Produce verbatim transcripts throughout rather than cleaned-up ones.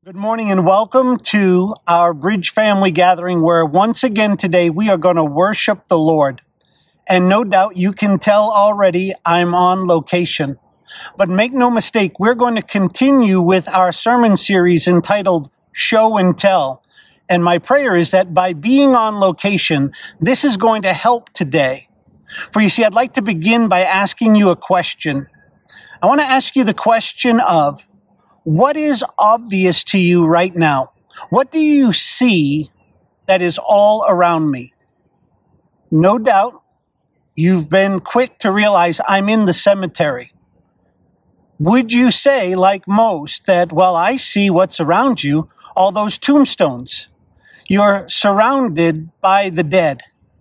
Good morning and welcome to our Bridge Family Gathering, where once again today we are going to worship the Lord. And no doubt you can tell already I'm on location. But make no mistake, we're going to continue with our sermon series entitled Show and Tell. And my prayer is that by being on location, this is going to help today. For you see, I'd like to begin by asking you a question. I want to ask you the question of, what is obvious to you right now? What do you see that is all around me? No doubt you've been quick to realize I'm in the cemetery. Would you say, like most, that, well, I see what's around you, all those tombstones. You're surrounded by the dead.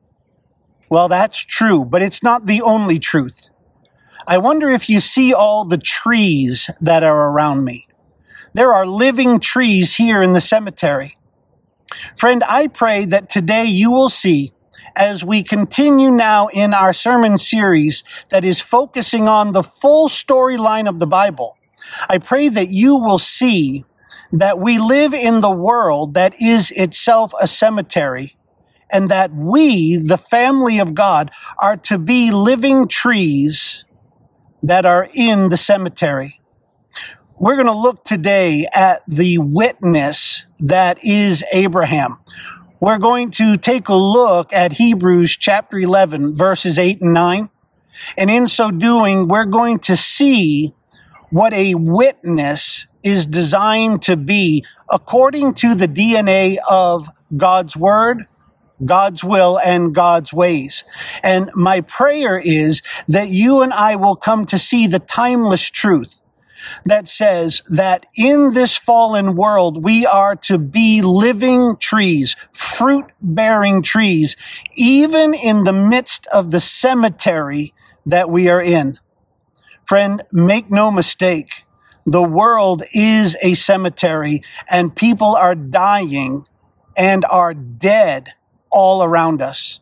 Well, that's true, but it's not the only truth. I wonder if you see all the trees that are around me. There are living trees here in the cemetery. Friend, I pray that today you will see, as we continue now in our sermon series that is focusing on the full storyline of the Bible, I pray that you will see that we live in the world that is itself a cemetery, and that we, the family of God, are to be living trees that are in the cemetery. We're going to look today at the witness that is Abraham. We're going to take a look at Hebrews chapter eleven, verses eight and nine. And in so doing, we're going to see what a witness is designed to be according to the D N A of God's word, God's will, and God's ways. And my prayer is that you and I will come to see the timeless truth that says that in this fallen world, we are to be living trees, fruit-bearing trees, even in the midst of the cemetery that we are in. Friend, make no mistake, the world is a cemetery, and people are dying and are dead all around us.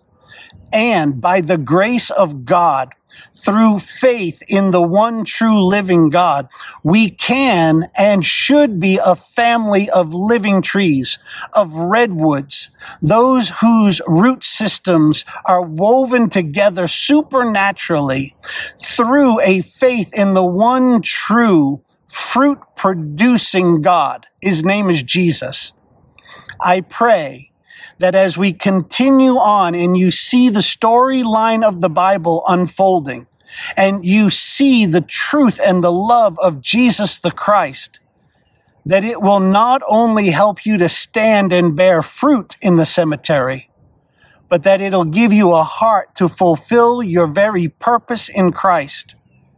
And by the grace of God, through faith in the one true living God, we can and should be a family of living trees, of redwoods, those whose root systems are woven together supernaturally through a faith in the one true fruit-producing God. His name is Jesus. I pray that as we continue on and you see the storyline of the Bible unfolding, and you see the truth and the love of Jesus the Christ, that it will not only help you to stand and bear fruit in the cemetery, but that it'll give you a heart to fulfill your very purpose in Christ,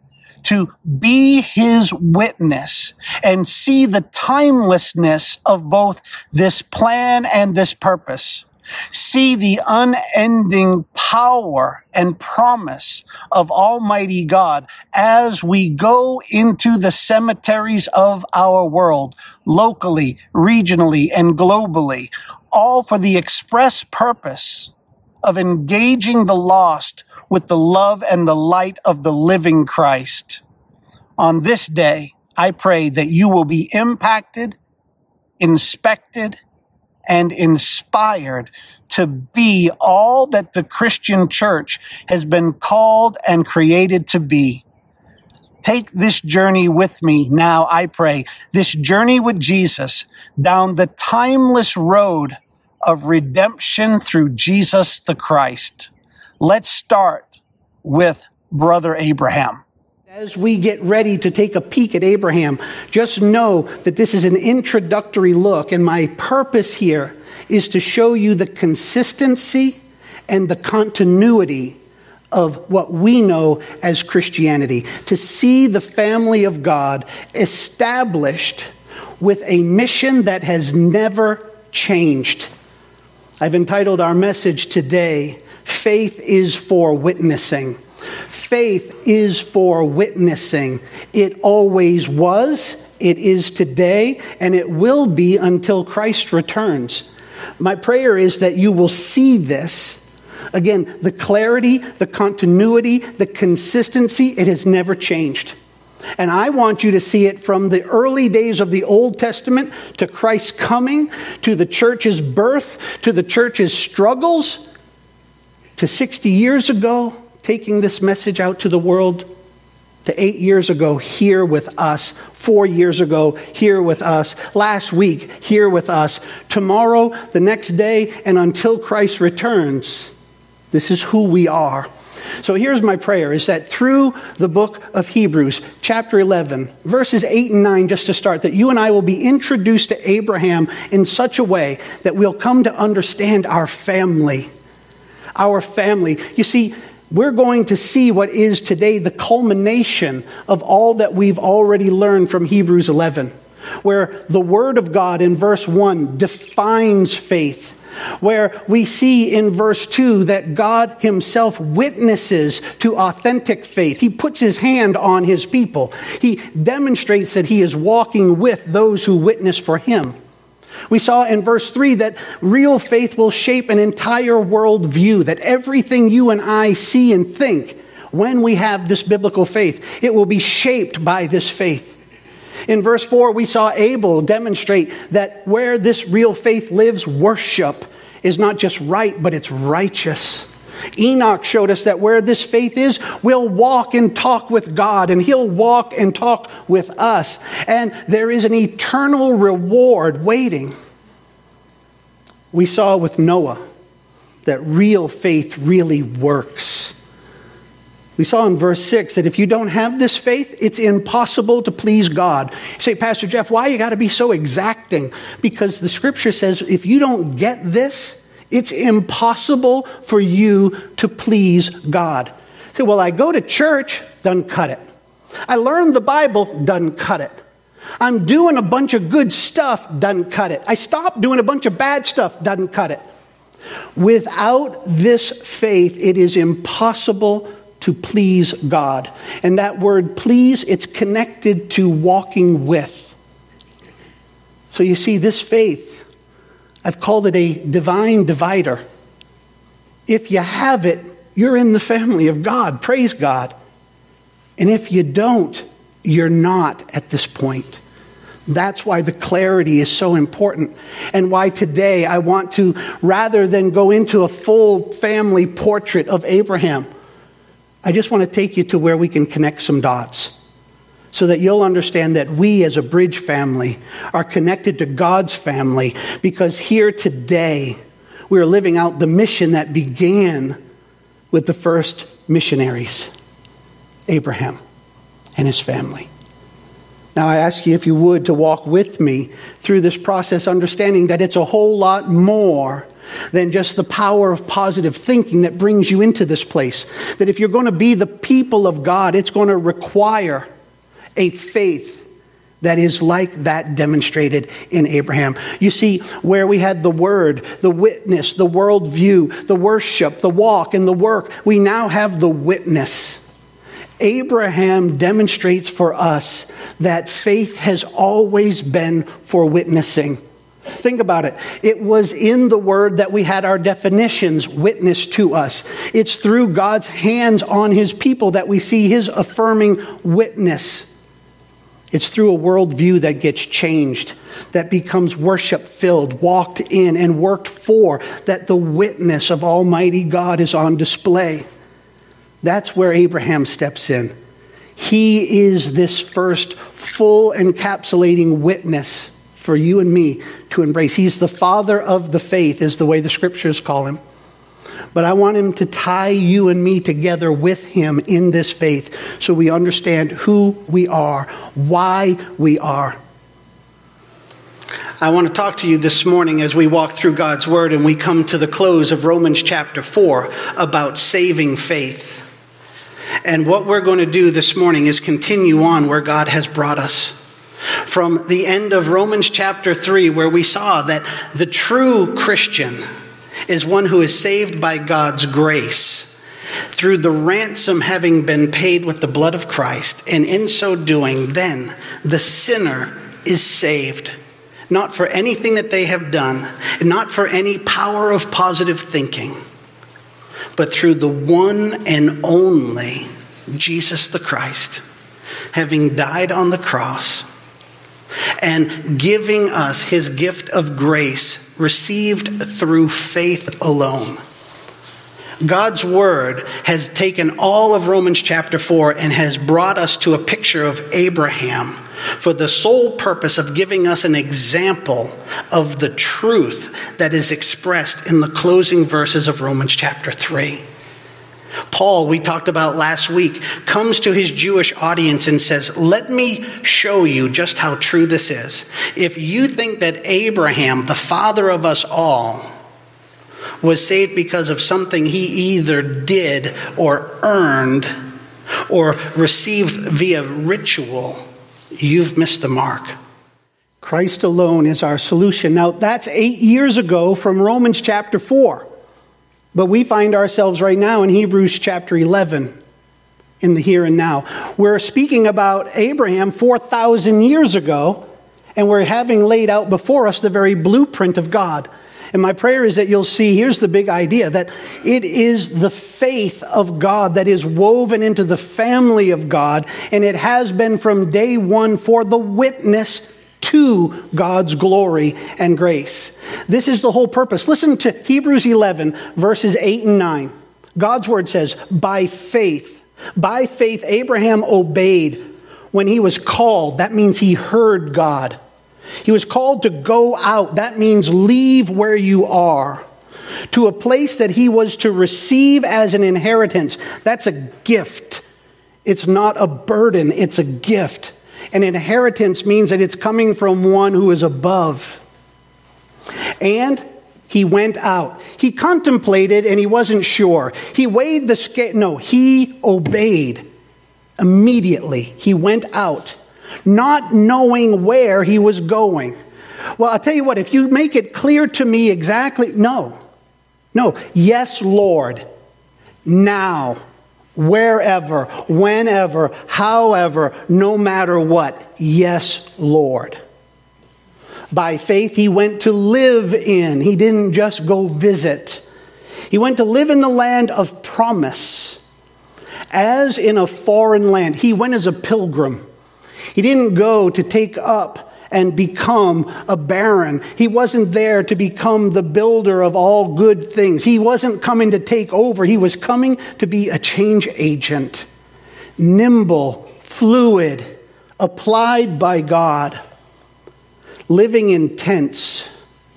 to be his witness and see the timelessness of both this plan and this purpose. See the unending power and promise of Almighty God as we go into the cemeteries of our world, locally, regionally, and globally, all for the express purpose of engaging the lost with the love and the light of the living Christ. On this day, I pray that you will be impacted, inspected, and inspired to be all that the Christian church has been called and created to be. Take this journey with me now, I pray, this journey with Jesus down the timeless road of redemption through Jesus the Christ. Let's start with Brother Abraham. As we get ready to take a peek at Abraham, just know that this is an introductory look, and my purpose here is to show you the consistency and the continuity of what we know as Christianity, to see the family of God established with a mission that has never changed. I've entitled our message today, Faith is for Witnessing. Faith is for witnessing. It always was, it is today, and it will be until Christ returns. My prayer is that you will see this. Again, the clarity, the continuity, the consistency, it has never changed. And I want you to see it from the early days of the Old Testament to Christ's coming, to the church's birth, to the church's struggles, to sixty years ago, taking this message out to the world, to eight years ago, here with us, four years ago, here with us, last week, here with us, tomorrow, the next day, and until Christ returns. This is who we are. So here's my prayer, is that through the book of Hebrews, chapter eleven, verses eight and nine, just to start, that you and I will be introduced to Abraham in such a way that we'll come to understand our family. Our family. You see, we're going to see what is today the culmination of all that we've already learned from Hebrews eleven, where the Word of God in verse one defines faith, where we see in verse two that God himself witnesses to authentic faith. He puts his hand on his people. He demonstrates that he is walking with those who witness for him. We saw in verse three that real faith will shape an entire world view, that everything you and I see and think, when we have this biblical faith, it will be shaped by this faith. In verse four, we saw Abel demonstrate that where this real faith lives, worship is not just right, but it's righteous. Enoch showed us that where this faith is, we'll walk and talk with God, and he'll walk and talk with us. And there is an eternal reward waiting. We saw with Noah that real faith really works. We saw in verse six that if you don't have this faith, it's impossible to please God. You say, Pastor Jeff, why you got to be so exacting? Because the scripture says if you don't get this, it's impossible for you to please God. You say, well, I go to church, doesn't cut it. I learn the Bible, doesn't cut it. I'm doing a bunch of good stuff, doesn't cut it. I stop doing a bunch of bad stuff, doesn't cut it. Without this faith, it is impossible to please God. And that word please, it's connected to walking with. So you see, this faith, I've called it a divine divider. If you have it, you're in the family of God. Praise God. And if you don't, you're not at this point. That's why the clarity is so important, and why today I want to, rather than go into a full family portrait of Abraham, I just want to take you to where we can connect some dots so that you'll understand that we as a Bridge family are connected to God's family, because here today we're living out the mission that began with the first missionaries, Abraham and his family. Now I ask you, if you would, to walk with me through this process, understanding that it's a whole lot more than just the power of positive thinking that brings you into this place. That if you're going to be the people of God, it's going to require a faith that is like that demonstrated in Abraham. You see, where we had the word, the witness, the worldview, the worship, the walk, and the work, we now have the witness. Abraham demonstrates for us that faith has always been for witnessing. Think about it. It was in the word that we had our definitions witnessed to us. It's through God's hands on his people that we see his affirming witness. It's through a worldview that gets changed, that becomes worship-filled, walked in and worked for, that the witness of Almighty God is on display. That's where Abraham steps in. He is this first full encapsulating witness for you and me to embrace. He's the father of the faith, is the way the scriptures call him. But I want him to tie you and me together with him in this faith so we understand who we are, why we are. I want to talk to you this morning as we walk through God's word and we come to the close of Romans chapter four about saving faith. And what we're going to do this morning is continue on where God has brought us. From the end of Romans chapter three, where we saw that the true Christian is one who is saved by God's grace through the ransom having been paid with the blood of Christ. And in so doing, then the sinner is saved, not for anything that they have done, not for any power of positive thinking, but through the one and only Jesus the Christ. having died on the cross and giving us his gift of grace received through faith alone. God's word has taken all of Romans chapter four and has brought us to a picture of Abraham for the sole purpose of giving us an example of the truth that is expressed in the closing verses of Romans chapter three. Paul, we talked about last week, comes to his Jewish audience and says, let me show you just how true this is. If you think that Abraham, the father of us all, was saved because of something he either did or earned or received via ritual, you've missed the mark. Christ alone is our solution. Now, that's eight years ago from Romans chapter four. But we find ourselves right now in Hebrews chapter eleven, in the here and now. We're speaking about Abraham four thousand years ago, and we're having laid out before us the very blueprint of God. And my prayer is that you'll see, here's the big idea, that it is the faith of God that is woven into the family of God, and it has been from day one for the witness to God's glory and grace. This is the whole purpose. Listen to Hebrews eleven, verses eight and nine. God's word says, by faith, by faith Abraham obeyed when he was called. That means he heard God. He was called to go out. That means leave where you are, to a place that he was to receive as an inheritance. That's a gift. It's not a burden. It's a gift. An inheritance means that it's coming from one who is above. And he went out. He contemplated and he wasn't sure. He weighed the scale. No, he obeyed immediately. He went out, not knowing where he was going. Well, I'll tell you what, if you make it clear to me exactly, no, no, yes, Lord, now, wherever, whenever, however, no matter what, yes, Lord. By faith, he went to live in. He didn't just go visit. He went to live in the land of promise. As in a foreign land, he went as a pilgrim. He didn't go to take up and become a baron. He wasn't there to become the builder of all good things. He wasn't coming to take over. He was coming to be a change agent. Nimble, fluid, applied by God. Living in tents.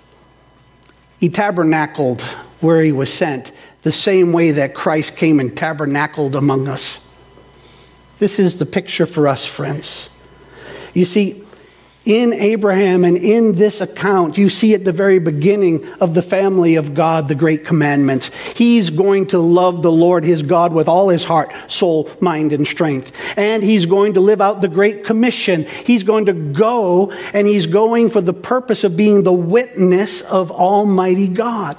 He tabernacled where he was sent, the same way that Christ came and tabernacled among us. This is the picture for us, friends. You see, in Abraham and in this account, you see at the very beginning of the family of God, the great commandments. He's going to love the Lord his God with all his heart, soul, mind, and strength. And he's going to live out the Great Commission. He's going to go, and he's going for the purpose of being the witness of Almighty God.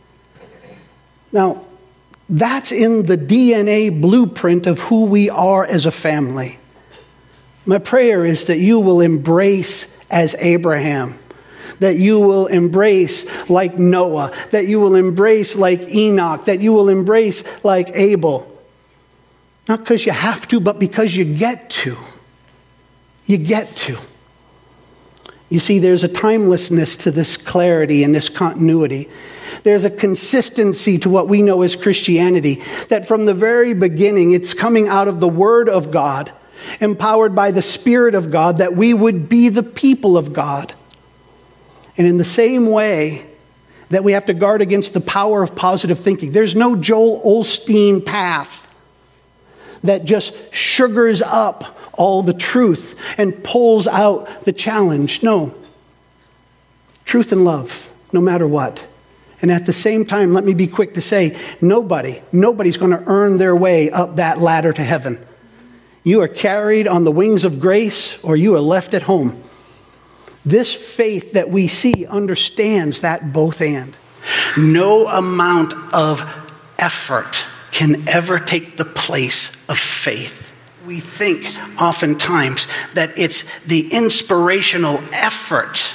Now, that's in the D N A blueprint of who we are as a family. My prayer is that you will embrace as Abraham, that you will embrace like Noah, that you will embrace like Enoch, that you will embrace like Abel. Not because you have to, but because you get to. You get to. You see, there's a timelessness to this clarity and this continuity. There's a consistency to what we know as Christianity, that from the very beginning, it's coming out of the Word of God, empowered by the Spirit of God, that we would be the people of God. And in the same way that we have to guard against the power of positive thinking, there's no Joel Osteen path that just sugars up all the truth and pulls out the challenge. No. Truth and love, no matter what. And at the same time, let me be quick to say, nobody, nobody's going to earn their way up that ladder to heaven. You are carried on the wings of grace, or you are left at home. This faith that we see understands that both and. No amount of effort can ever take the place of faith. We think oftentimes that it's the inspirational effort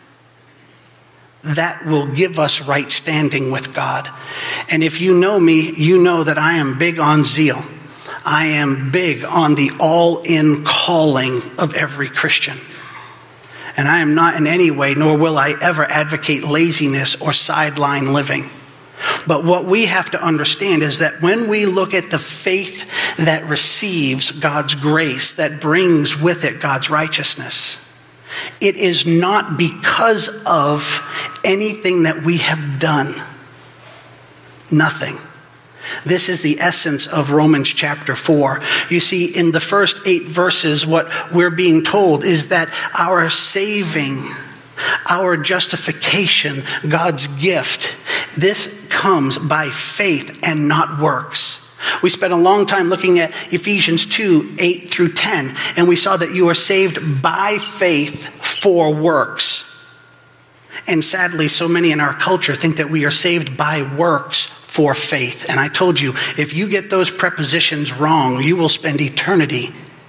that will give us right standing with God. And if you know me, you know that I am big on zeal. I am big on the all-in calling of every Christian. And I am not in any way, nor will I ever advocate laziness or sideline living. But what we have to understand is that when we look at the faith that receives God's grace, that brings with it God's righteousness, it is not because of anything that we have done. Nothing. This is the essence of Romans chapter four. You see, in the first eight verses, what we're being told is that our saving, our justification, God's gift, this comes by faith and not works. We spent a long time looking at Ephesians two, eight through ten, and we saw that you are saved by faith for works. And sadly, so many in our culture think that we are saved by works for faith. And I told you, if you get those prepositions wrong, you will spend eternity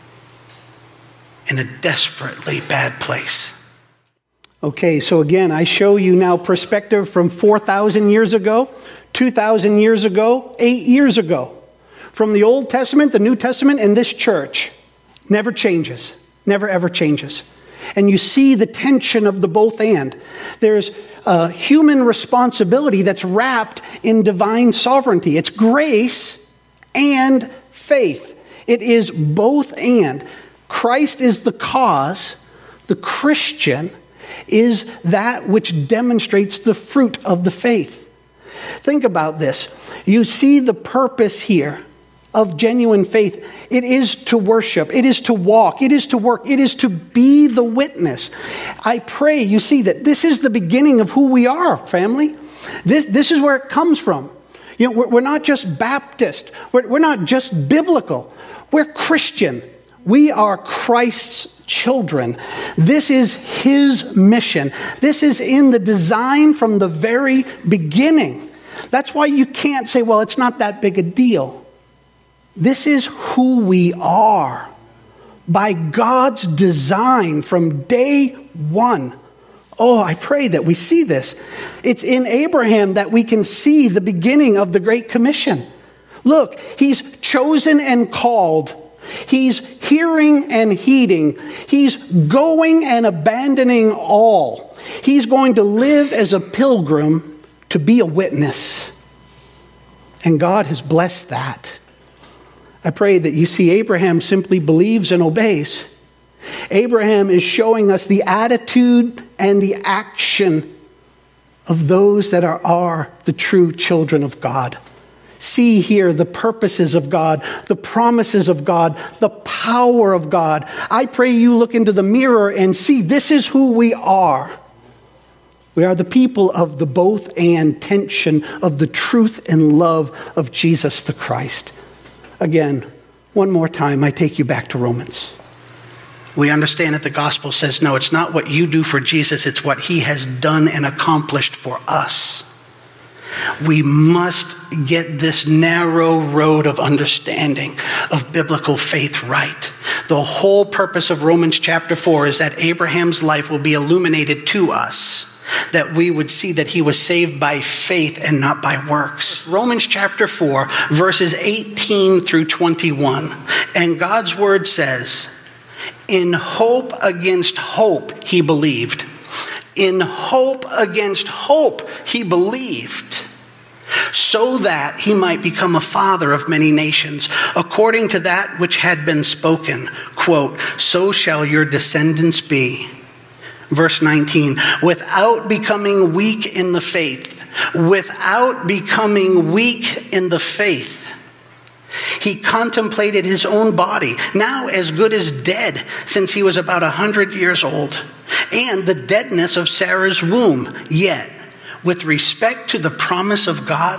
in a desperately bad place. Okay, so again, I show you now perspective from four thousand years ago, two thousand years ago, eight years ago. From the Old Testament, the New Testament, and this church. Never changes. Never, ever changes. And you see the tension of the both and. There's a human responsibility that's wrapped in divine sovereignty. It's grace and faith. It is both and. Christ is the cause. The Christian is that which demonstrates the fruit of the faith. Think about this. You see the purpose here of genuine faith. It is to worship. It is to walk. It is to work. It is to be the witness. I pray you see that this is the beginning of who we are, family. This, this is where it comes from. You know, we're, we're not just Baptist. We're, we're not just biblical. We're Christian. We are Christ's children. This is his mission. This is in the design from the very beginning. That's why you can't say, well, it's not that big a deal. This is who we are by God's design from day one. Oh, I pray that we see this. It's in Abraham that we can see the beginning of the Great Commission. Look, he's chosen and called. He's hearing and heeding. He's going and abandoning all. He's going to live as a pilgrim to be a witness. And God has blessed that. I pray that you see Abraham simply believes and obeys. Abraham is showing us the attitude and the action of those that are, are the true children of God. See here the purposes of God, the promises of God, the power of God. I pray you look into the mirror and see this is who we are. We are the people of the both and tension of the truth and love of Jesus the Christ. Again, one more time, I take you back to Romans. We understand that the gospel says, no, it's not what you do for Jesus, it's what he has done and accomplished for us. We must get this narrow road of understanding of biblical faith right. The whole purpose of Romans chapter four is that Abraham's life will be illuminated to us, that we would see that he was saved by faith and not by works. Romans chapter four, verses eighteen through twenty-one. And God's word says, in hope against hope he believed. In hope against hope he believed, so that he might become a father of many nations, according to that which had been spoken. Quote, so shall your descendants be. Verse nineteen, without becoming weak in the faith, without becoming weak in the faith, he contemplated his own body, now as good as dead, since he was about a hundred years old, and the deadness of Sarah's womb. Yet, with respect to the promise of God,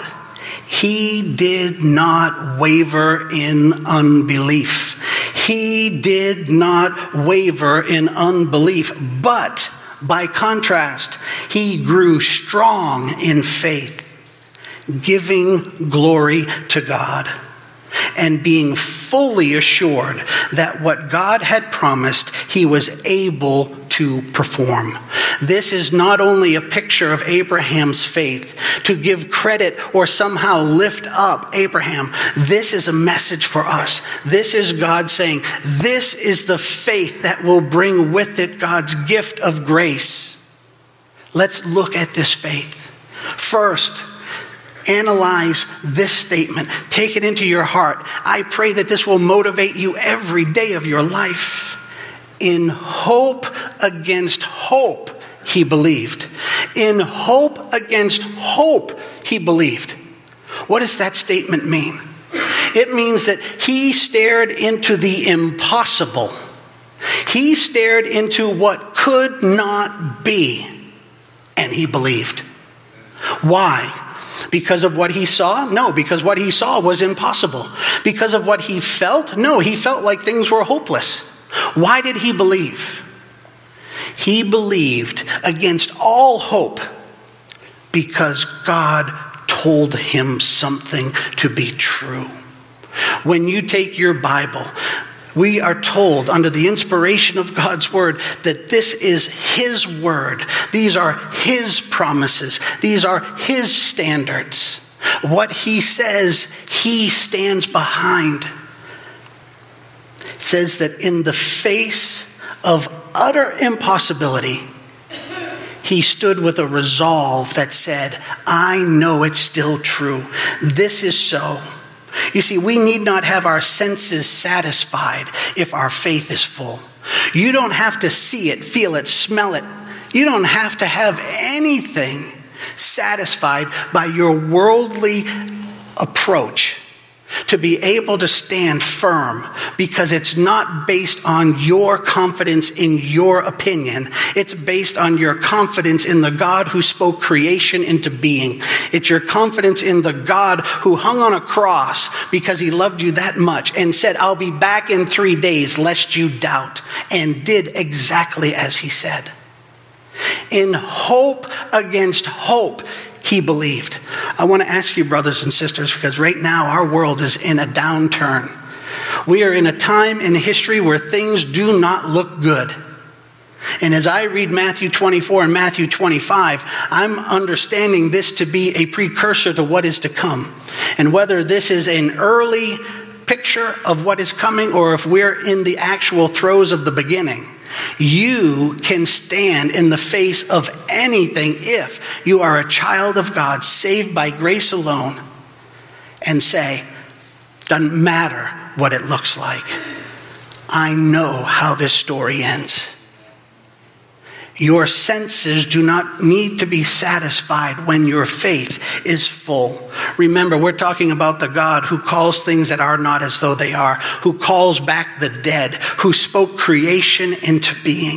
he did not waver in unbelief. He did not waver in unbelief, but by contrast, he grew strong in faith, giving glory to God, and being fully assured that what God had promised, he was able to perform. This is not only a picture of Abraham's faith to give credit or somehow lift up Abraham. This is a message for us. This is God saying, this is the faith that will bring with it God's gift of grace. Let's look at this faith. First, analyze this statement. Take it into your heart. I pray that this will motivate you every day of your life. In hope against hope, he believed. In hope against hope, he believed. What does that statement mean? It means that he stared into the impossible. He stared into what could not be, and he believed. Why? Because of what he saw? No, because what he saw was impossible. Because of what he felt? No, he felt like things were hopeless. Why did he believe? He believed against all hope because God told him something to be true. When you take your Bible, we are told under the inspiration of God's word that this is his word. These are his promises. These are his standards. What he says, he stands behind. It says that in the face of utter impossibility, he stood with a resolve that said, I know it's still true. This is so. You see, we need not have our senses satisfied if our faith is full. You don't have to see it, feel it, smell it. You don't have to have anything satisfied by your worldly approach to be able to stand firm, because it's not based on your confidence in your opinion. It's based on your confidence in the God who spoke creation into being. It's your confidence in the God who hung on a cross because he loved you that much and said, I'll be back in three days lest you doubt, and did exactly as he said. In hope against hope, he believed. I want to ask you, brothers and sisters, because right now our world is in a downturn. We are in a time in history where things do not look good. And as I read Matthew twenty-four and Matthew twenty-five, I'm understanding this to be a precursor to what is to come. And whether this is an early picture of what is coming or if we're in the actual throes of the beginning, you can stand in the face of anything if you are a child of God, saved by grace alone, and say, doesn't matter what it looks like. I know how this story ends. Your senses do not need to be satisfied when your faith is full. Remember, we're talking about the God who calls things that are not as though they are, who calls back the dead, who spoke creation into being.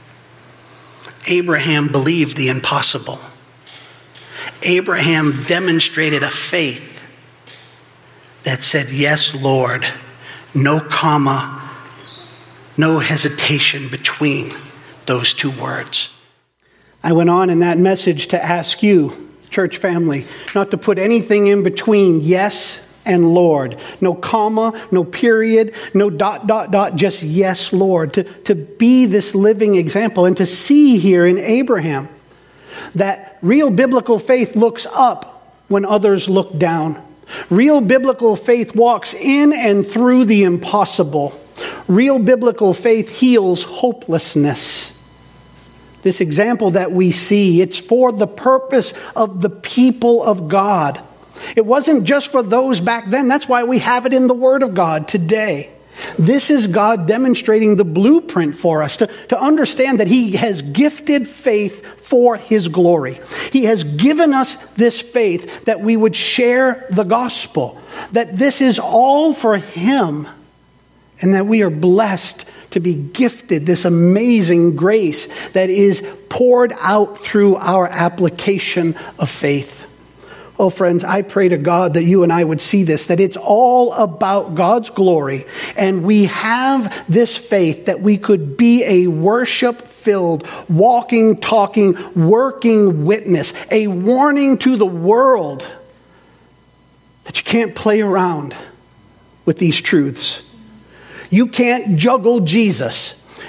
Abraham believed the impossible. Abraham demonstrated a faith that said, yes, Lord, no comma, no hesitation between those two words. I went on in that message to ask you, church family, not to put anything in between yes and Lord. No comma, no period, no dot, dot, dot, just yes, Lord. To, to be this living example and to see here in Abraham that real biblical faith looks up when others look down. Real biblical faith walks in and through the impossible. Real biblical faith heals hopelessness. This example that we see, it's for the purpose of the people of God. It wasn't just for those back then. That's why we have it in the Word of God today. This is God demonstrating the blueprint for us to, to understand that he has gifted faith for his glory. He has given us this faith that we would share the gospel, that this is all for him, and that we are blessed to be gifted this amazing grace that is poured out through our application of faith. Oh, friends, I pray to God that you and I would see this, that it's all about God's glory, and we have this faith that we could be a worship-filled, walking, talking, working witness, a warning to the world that you can't play around with these truths. You can't juggle Jesus.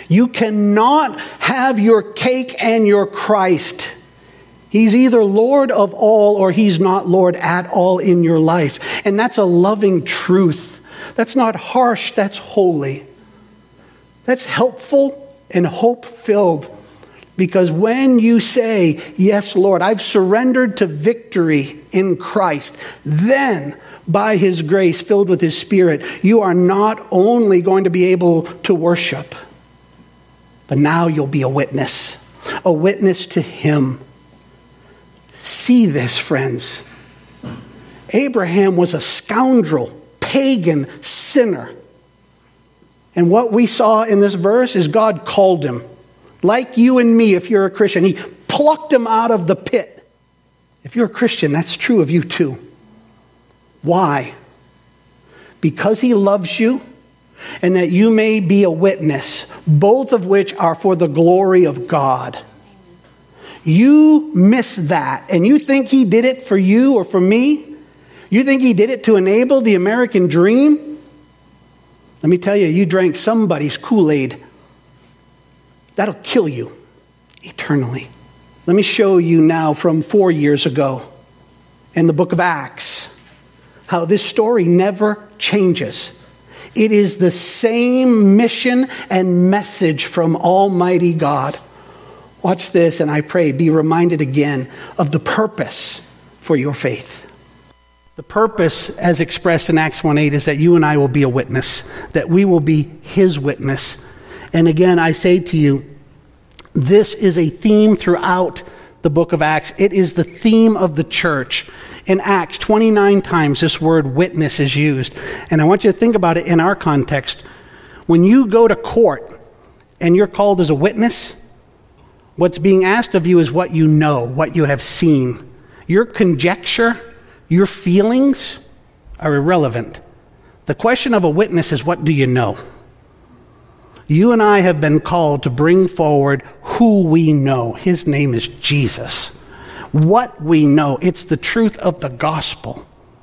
You cannot have your cake and your Christ. He's either Lord of all or he's not Lord at all in your life. And that's a loving truth. That's not harsh, that's holy. That's helpful and hope-filled. Because when you say, yes, Lord, I've surrendered to victory in Christ, then by his grace, filled with his Spirit, you are not only going to be able to worship, but now you'll be a witness, a witness to him. See this, friends. Abraham was a scoundrel, pagan, sinner. And what we saw in this verse is God called him. Like you and me, if you're a Christian, he plucked him out of the pit. If you're a Christian, that's true of you too. Why? Because he loves you and that you may be a witness, both of which are for the glory of God. You miss that, and you think he did it for you or for me? You think he did it to enable the American dream? Let me tell you, you drank somebody's Kool-Aid. That'll kill you eternally. Let me show you now from four years ago in the book of Acts how this story never changes. It is the same mission and message from Almighty God. Watch this, and I pray, be reminded again of the purpose for your faith. The purpose, as expressed in Acts one eight, is that you and I will be a witness, that we will be his witness. And again, I say to you, this is a theme throughout the book of Acts. It is the theme of the church. In Acts, twenty-nine times this word witness is used. And I want you to think about it in our context. When you go to court and you're called as a witness, what's being asked of you is what you know, what you have seen. Your conjecture, your feelings are irrelevant. The question of a witness is, what do you know? You and I have been called to bring forward who we know. His name is Jesus. What we know, it's the truth of the gospel.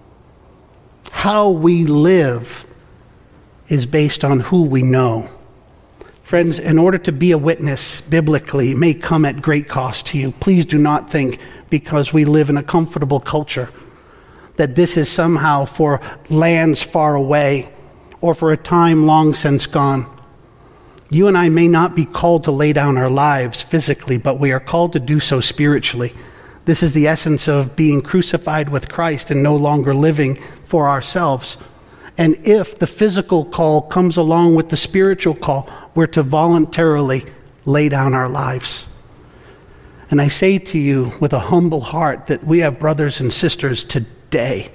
How we live is based on who we know. Friends, in order to be a witness biblically may come at great cost to you. Please do not think because we live in a comfortable culture that this is somehow for lands far away or for a time long since gone. You and I may not be called to lay down our lives physically, but we are called to do so spiritually. This is the essence of being crucified with Christ and no longer living for ourselves. And if the physical call comes along with the spiritual call, we're to voluntarily lay down our lives. And I say to you with a humble heart that we have brothers and sisters today,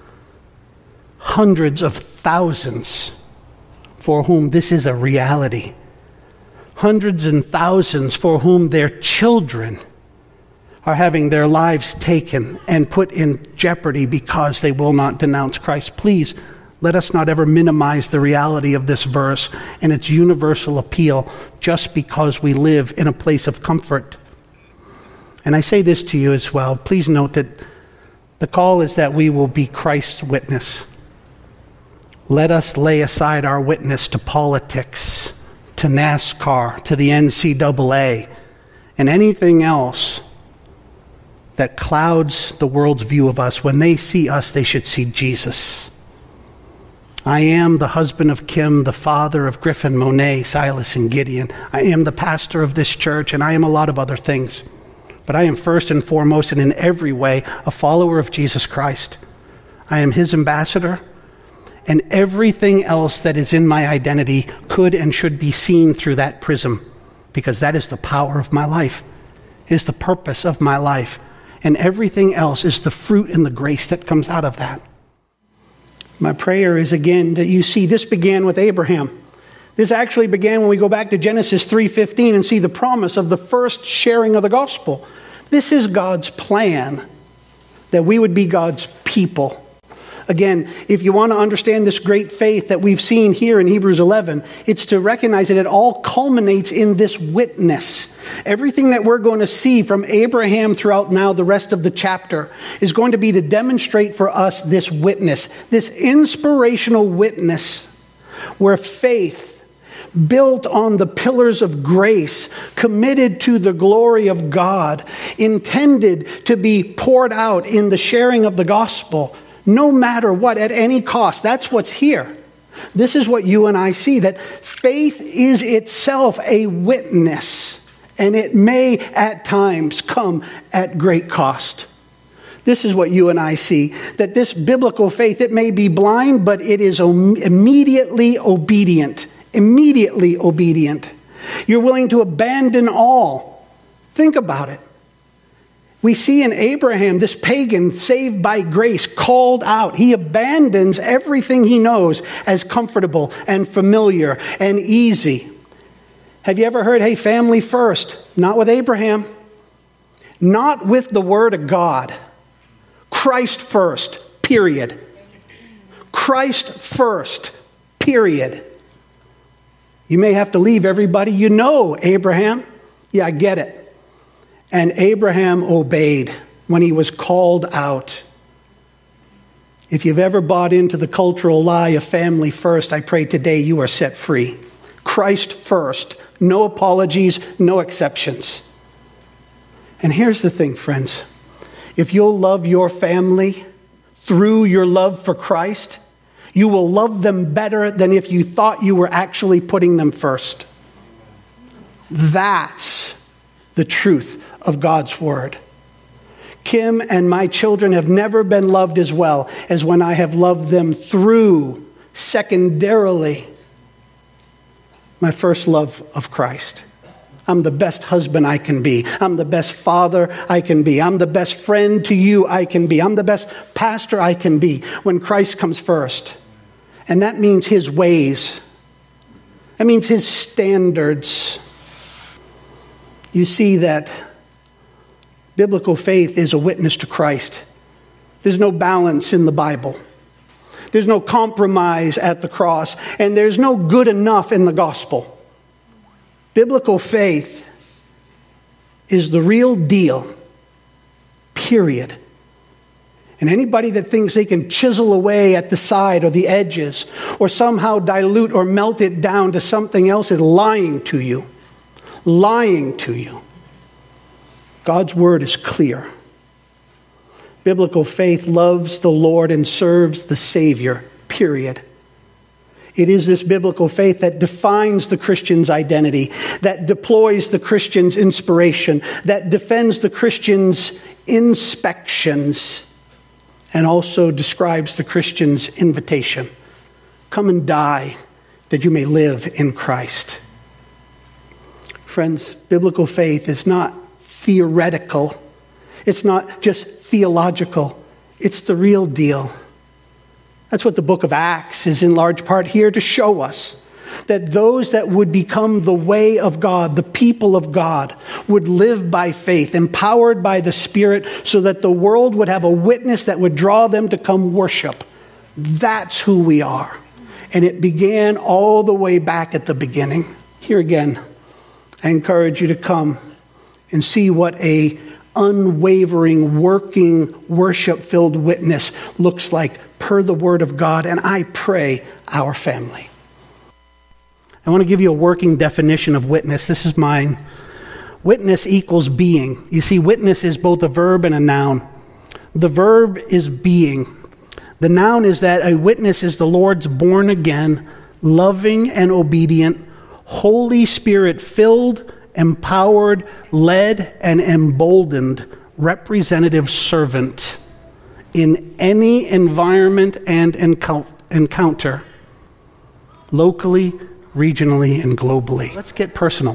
hundreds of thousands for whom this is a reality. Hundreds and thousands for whom their children are having their lives taken and put in jeopardy because they will not denounce Christ. Please, let us not ever minimize the reality of this verse and its universal appeal just because we live in a place of comfort. And I say this to you as well. Please note that the call is that we will be Christ's witness. Let us lay aside our witness to politics, to NASCAR, to the N C double A, and anything else that clouds the world's view of us. When they see us, they should see Jesus. I am the husband of Kim, the father of Griffin, Monet, Silas, and Gideon. I am the pastor of this church, and I am a lot of other things. But I am first and foremost, and in every way, a follower of Jesus Christ. I am his ambassador, and everything else that is in my identity could and should be seen through that prism, because that is the power of my life. It is the purpose of my life. And everything else is the fruit and the grace that comes out of that. My prayer is, again, that you see this began with Abraham. This actually began when we go back to Genesis three fifteen and see the promise of the first sharing of the gospel. This is God's plan, that we would be God's people. Again, if you want to understand this great faith that we've seen here in Hebrews eleven, it's to recognize that it all culminates in this witness. Everything that we're going to see from Abraham throughout now the rest of the chapter is going to be to demonstrate for us this witness, this inspirational witness where faith built on the pillars of grace, committed to the glory of God, intended to be poured out in the sharing of the gospel, no matter what, at any cost. That's what's here. This is what you and I see, that faith is itself a witness, and it may at times come at great cost. This is what you and I see, that this biblical faith, it may be blind, but it is immediately obedient. Immediately obedient. You're willing to abandon all. Think about it. We see in Abraham, this pagan saved by grace, called out. He abandons everything he knows as comfortable and familiar and easy. Have you ever heard, hey, family first? Not with Abraham. Not with the Word of God. Christ first, period. Christ first, period. You may have to leave everybody you know, Abraham. Yeah, I get it. And Abraham obeyed when he was called out. If you've ever bought into the cultural lie of family first, I pray today you are set free. Christ first. No apologies, no exceptions. And here's the thing, friends. If you'll love your family through your love for Christ, you will love them better than if you thought you were actually putting them first. That's the truth of God's word. Kim and my children have never been loved as well as when I have loved them through, secondarily, my first love of Christ. I'm the best husband I can be. I'm the best father I can be. I'm the best friend to you I can be. I'm the best pastor I can be when Christ comes first. And that means his ways. That means his standards. You see that biblical faith is a witness to Christ. There's no balance in the Bible. There's no compromise at the cross. And there's no good enough in the gospel. Biblical faith is the real deal, period. And anybody that thinks they can chisel away at the side or the edges or somehow dilute or melt it down to something else is lying to you. Lying to you. God's word is clear. Biblical faith loves the Lord and serves the Savior, period. It is this biblical faith that defines the Christian's identity, that deploys the Christian's inspiration, that defends the Christian's inspections, and also describes the Christian's invitation. Come and die that you may live in Christ. Friends, biblical faith is not theoretical. It's not just theological. It's the real deal. That's what the book of Acts is in large part here to show us. That those that would become the way of God, the people of God, would live by faith, empowered by the Spirit, so that the world would have a witness that would draw them to come worship. That's who we are. And it began all the way back at the beginning. Here again, I encourage you to come and see what a unwavering, working, worship-filled witness looks like per the Word of God, and I pray our family. I want to give you a working definition of witness. This is mine. Witness equals being. You see, witness is both a verb and a noun. The verb is being. The noun is that a witness is the Lord's born again, loving and obedient, Holy Spirit-filled, empowered, led, and emboldened representative servant in any environment and encounter, locally, regionally, and globally. Let's get personal.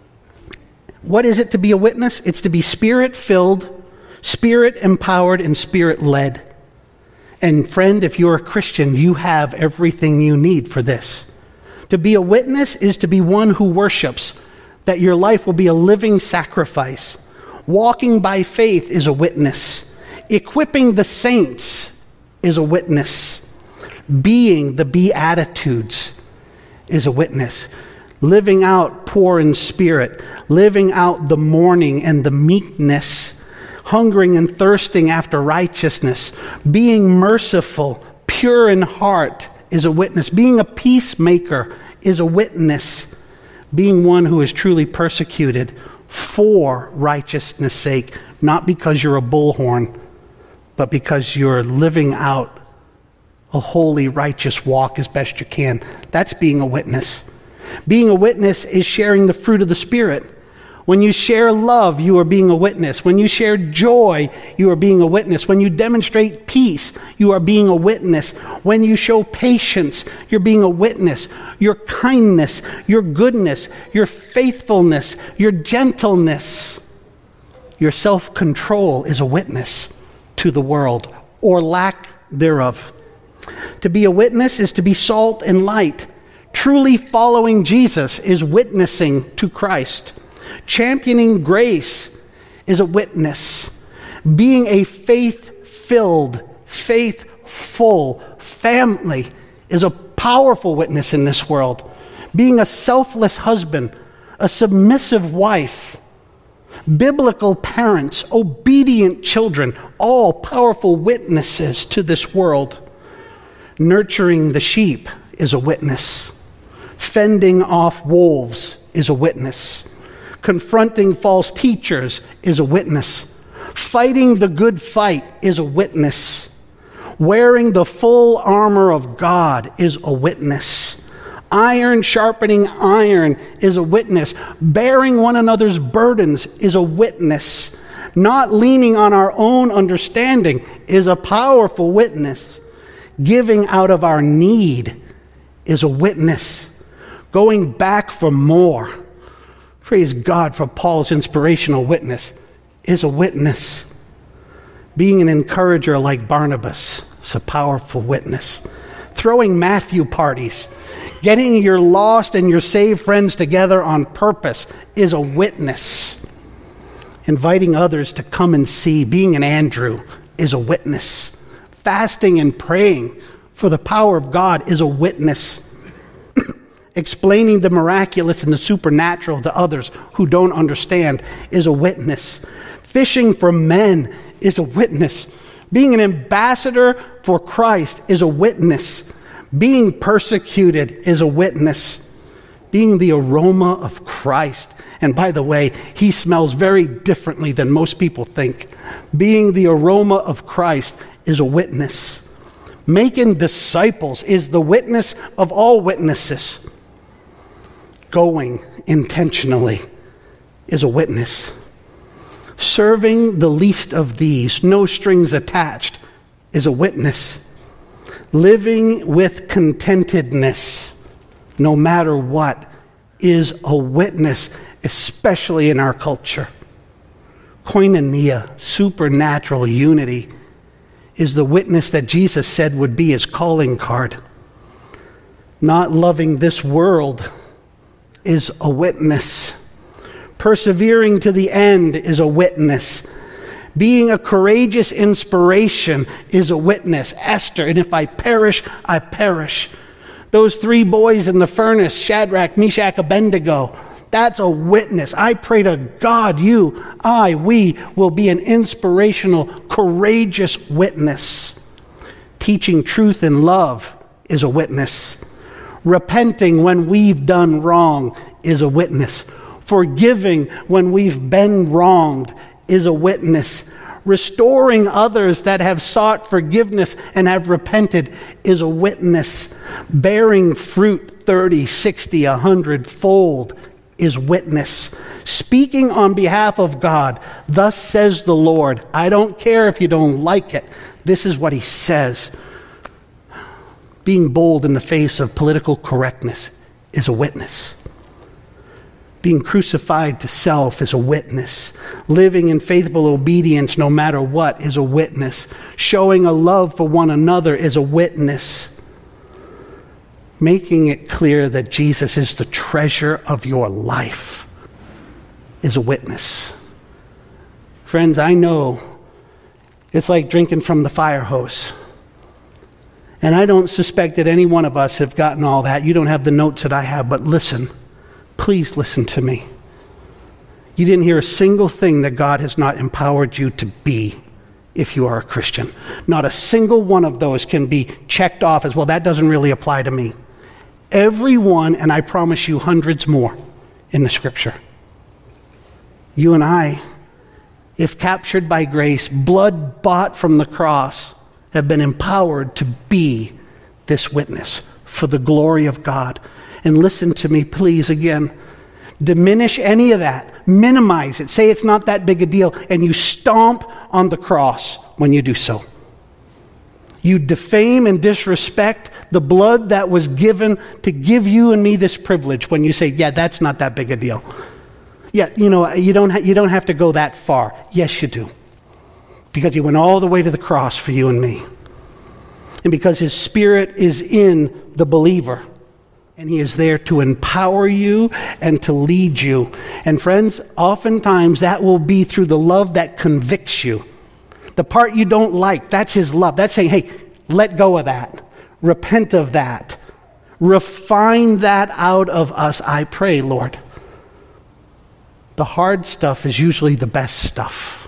What is it to be a witness? It's to be Spirit-filled, Spirit-empowered, and Spirit-led. And friend, if you're a Christian, you have everything you need for this. To be a witness is to be one who worships, that your life will be a living sacrifice. Walking by faith is a witness. Equipping the saints is a witness. Being the Beatitudes is a witness. Living out poor in spirit. Living out the mourning and the meekness. Hungering and thirsting after righteousness. Being merciful, pure in heart is a witness. Being a peacemaker is a witness. Being one who is truly persecuted for righteousness' sake, not because you're a bullhorn, but because you're living out a holy, righteous walk as best you can. That's being a witness. Being a witness is sharing the fruit of the Spirit. When you share love, you are being a witness. When you share joy, you are being a witness. When you demonstrate peace, you are being a witness. When you show patience, you're being a witness. Your kindness, your goodness, your faithfulness, your gentleness, your self-control is a witness to the world, or lack thereof. To be a witness is to be salt and light. Truly following Jesus is witnessing to Christ. Championing grace is a witness. Being a faith-filled, faithful family is a powerful witness in this world. Being a selfless husband, a submissive wife, biblical parents, obedient children, all powerful witnesses to this world. Nurturing the sheep is a witness. Fending off wolves is a witness. Confronting false teachers is a witness. Fighting the good fight is a witness. Wearing the full armor of God is a witness. Iron sharpening iron is a witness. Bearing one another's burdens is a witness. Not leaning on our own understanding is a powerful witness. Giving out of our need is a witness. Going back for more, praise God for Paul's inspirational witness, is a witness. Being an encourager like Barnabas is a powerful witness. Throwing Matthew parties, getting your lost and your saved friends together on purpose is a witness. Inviting others to come and see, being an Andrew, is a witness. Fasting and praying for the power of God is a witness. Explaining the miraculous and the supernatural to others who don't understand is a witness. Fishing for men is a witness. Being an ambassador for Christ is a witness. Being persecuted is a witness. Being the aroma of Christ. And by the way, he smells very differently than most people think. Being the aroma of Christ is a witness. Making disciples is the witness of all witnesses. Going intentionally is a witness. Serving the least of these, no strings attached, is a witness. Living with contentedness, no matter what, is a witness, especially in our culture. Koinonia, supernatural unity, is the witness that Jesus said would be his calling card. Not loving this world is a witness. Persevering to the end is a witness. Being a courageous inspiration is a witness. Esther, and if I perish, I perish. Those three boys in the furnace, Shadrach, Meshach, Abednego, that's a witness. I pray to God, you, I, we will be an inspirational, courageous witness. Teaching truth in love is a witness. Repenting when we've done wrong is a witness. Forgiving when we've been wronged is a witness. Restoring others that have sought forgiveness and have repented is a witness. Bearing fruit thirty, sixty, a hundred fold is witness. Speaking on behalf of God, thus says the Lord. I don't care if you don't like it. This is what he says. Being bold in the face of political correctness is a witness. Being crucified to self is a witness. Living in faithful obedience no matter what is a witness. Showing a love for one another is a witness. Making it clear that Jesus is the treasure of your life is a witness. Friends, I know it's like drinking from the fire hose. And I don't suspect that any one of us have gotten all that. You don't have the notes that I have, but listen. Please listen to me. You didn't hear a single thing that God has not empowered you to be if you are a Christian. Not a single one of those can be checked off as, well, that doesn't really apply to me. Every one, and I promise you hundreds more in the scripture. You and I, if captured by grace, blood bought from the cross, have been empowered to be this witness for the glory of God. And listen to me, please, again. Diminish any of that. Minimize it. Say it's not that big a deal. And you stomp on the cross when you do so. You defame and disrespect the blood that was given to give you and me this privilege when you say, yeah, that's not that big a deal. Yeah, you know, you don't, ha- you don't have to go that far. Yes, you do. Because he went all the way to the cross for you and me. And because his Spirit is in the believer. And he is there to empower you and to lead you. And friends, oftentimes that will be through the love that convicts you. The part you don't like, that's his love. That's saying, hey, let go of that. Repent of that. Refine that out of us, I pray, Lord. The hard stuff is usually the best stuff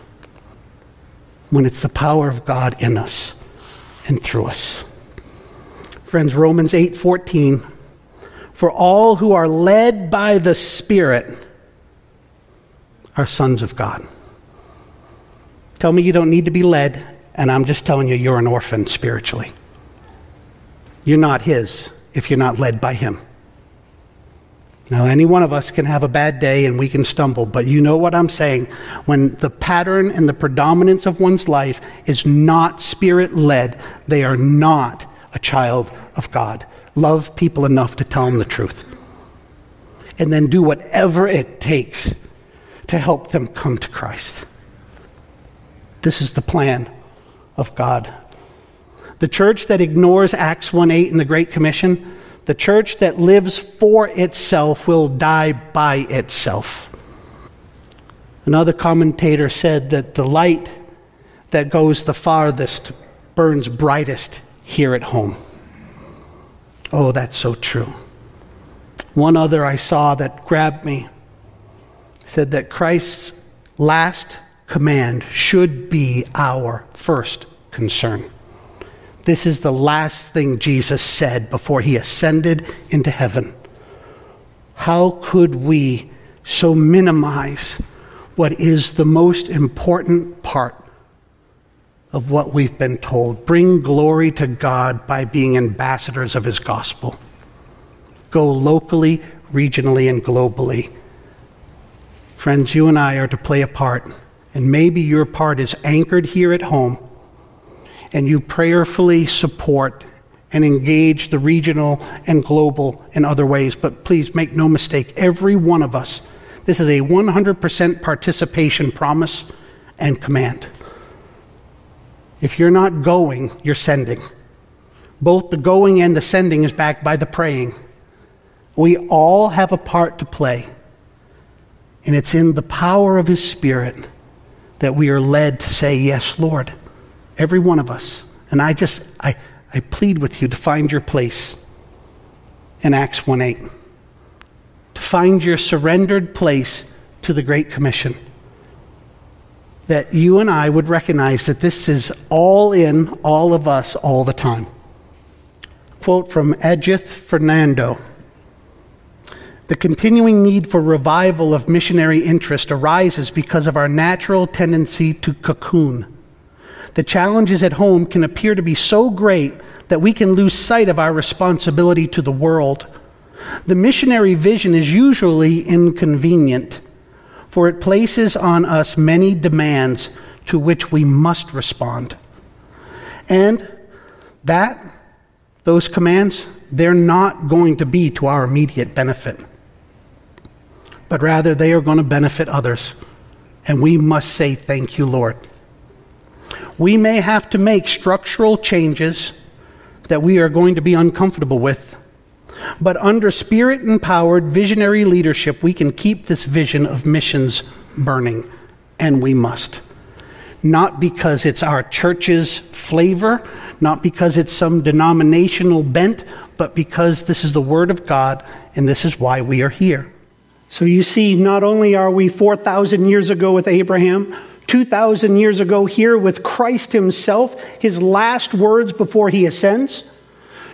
when it's the power of God in us and through us. Friends, Romans eight fourteen, for all who are led by the Spirit are sons of God. Tell me you don't need to be led, and I'm just telling you you're an orphan spiritually. You're not his if you're not led by him. Now, any one of us can have a bad day and we can stumble, but you know what I'm saying. When the pattern and the predominance of one's life is not Spirit-led, they are not a child of God. Love people enough to tell them the truth. And then do whatever it takes to help them come to Christ. This is the plan of God. The church that ignores Acts one eight and the Great Commission, the church that lives for itself will die by itself. Another commentator said that the light that goes the farthest burns brightest here at home. Oh, that's so true. One other I saw that grabbed me said that Christ's last command should be our first concern. This is the last thing Jesus said before he ascended into heaven. How could we so minimize what is the most important part of what we've been told? Bring glory to God by being ambassadors of his gospel. Go locally, regionally, and globally. Friends, you and I are to play a part. And maybe your part is anchored here at home, and you prayerfully support and engage the regional and global in other ways. But please make no mistake, every one of us, this is a one hundred percent participation promise and command. If you're not going, you're sending. Both the going and the sending is backed by the praying. We all have a part to play, and it's in the power of his Spirit that we are led to say, yes, Lord, every one of us. And I just, I, I plead with you to find your place in Acts one eight. To find your surrendered place to the Great Commission. That you and I would recognize that this is all in, all of us, all the time. Quote from Edith Fernando. The continuing need for revival of missionary interest arises because of our natural tendency to cocoon. The challenges at home can appear to be so great that we can lose sight of our responsibility to the world. The missionary vision is usually inconvenient, for it places on us many demands to which we must respond. And that, those commands, they're not going to be to our immediate benefit, but rather they are going to benefit others. And we must say, thank you, Lord. We may have to make structural changes that we are going to be uncomfortable with, but under Spirit-empowered visionary leadership, we can keep this vision of missions burning, and we must. Not because it's our church's flavor, not because it's some denominational bent, but because this is the Word of God, and this is why we are here. So you see, not only are we four thousand years ago with Abraham, two thousand years ago here with Christ himself, his last words before he ascends,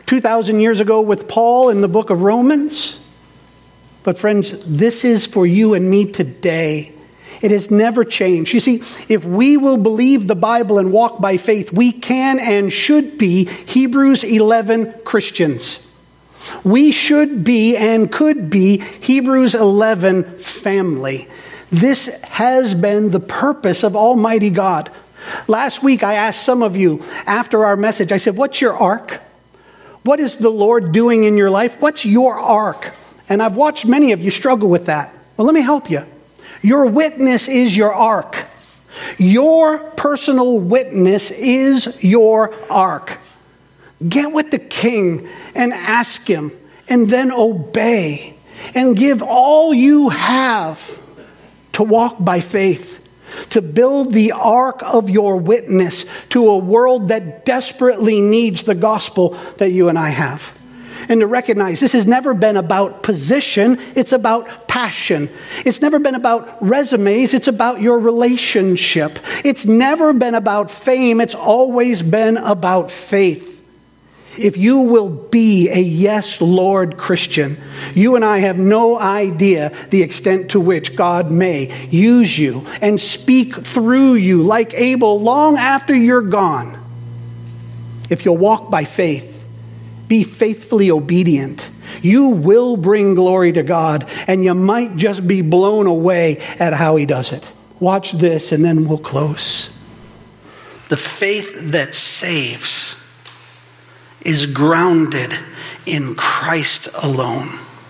two thousand years ago with Paul in the book of Romans. But friends, this is for you and me today. It has never changed. You see, if we will believe the Bible and walk by faith, we can and should be Hebrews eleven Christians. We should be and could be Hebrews eleven family. This has been the purpose of Almighty God. Last week, I asked some of you after our message, I said, what's your ark? What is the Lord doing in your life? What's your ark? And I've watched many of you struggle with that. Well, let me help you. Your witness is your ark. Your personal witness is your ark. Get with the King and ask him, and then obey, and give all you have to walk by faith, to build the ark of your witness to a world that desperately needs the gospel that you and I have. And to recognize this has never been about position, it's about passion. It's never been about resumes, it's about your relationship. It's never been about fame, it's always been about faith. If you will be a yes, Lord Christian, you and I have no idea the extent to which God may use you and speak through you like Abel long after you're gone. If you'll walk by faith, be faithfully obedient, you will bring glory to God, and you might just be blown away at how he does it. Watch this, and then we'll close. The faith that saves is grounded in Christ alone.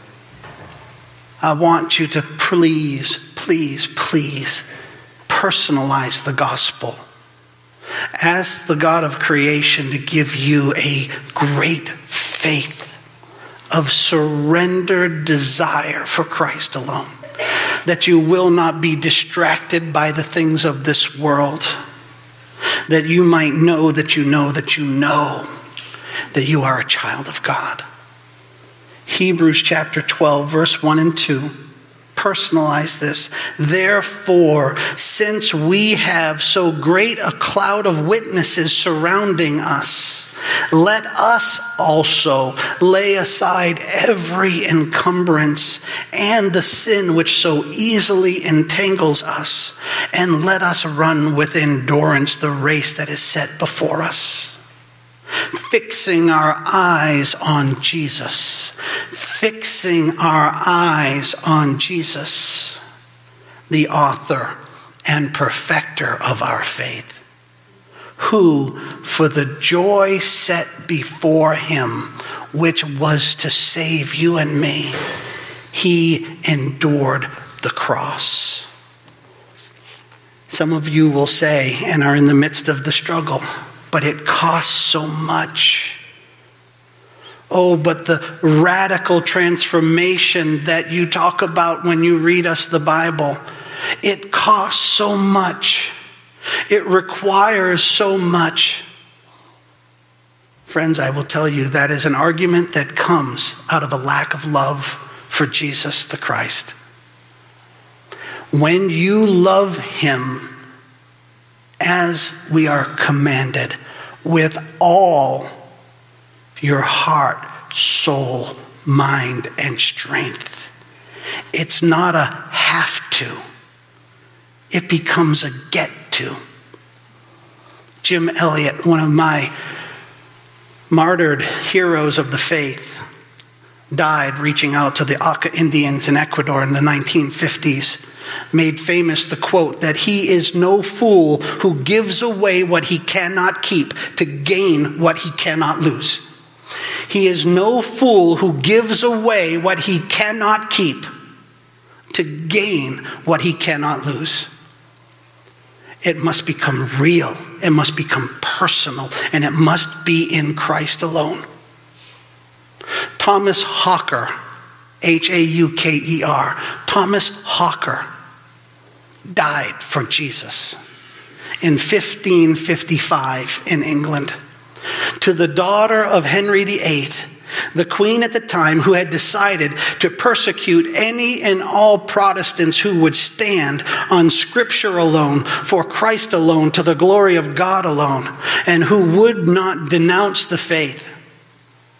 I want you to please, please, please personalize the gospel. Ask the God of creation to give you a great faith of surrendered desire for Christ alone, that you will not be distracted by the things of this world, that you might know that you know that you know that you are a child of God. Hebrews chapter twelve, verse one and two. Personalize this. Therefore, since we have so great a cloud of witnesses surrounding us, let us also lay aside every encumbrance and the sin which so easily entangles us, and let us run with endurance the race that is set before us. Fixing our eyes on Jesus. Fixing our eyes on Jesus, the author and perfecter of our faith, who, for the joy set before him, which was to save you and me, he endured the cross. Some of you will say, and are in the midst of the struggle, but it costs so much. Oh, but the radical transformation that you talk about when you read us the Bible, it costs so much. It requires so much. Friends, I will tell you that is an argument that comes out of a lack of love for Jesus the Christ. When you love him as we are commanded with all your heart, soul, mind, and strength, it's not a have to. It becomes a get to. Jim Elliot, one of my martyred heroes of the faith, died reaching out to the Auca Indians in Ecuador in the nineteen fifties, made famous the quote that he is no fool who gives away what he cannot keep to gain what he cannot lose. He is no fool who gives away what he cannot keep to gain what he cannot lose. It must become real. It must become personal. And it must be in Christ alone. Thomas Hawker, H A U K E R, Thomas Hawker died for Jesus in fifteen fifty-five in England. To the daughter of Henry the Eighth, the queen at the time, who had decided to persecute any and all Protestants who would stand on Scripture alone, for Christ alone, to the glory of God alone, and who would not denounce the faith.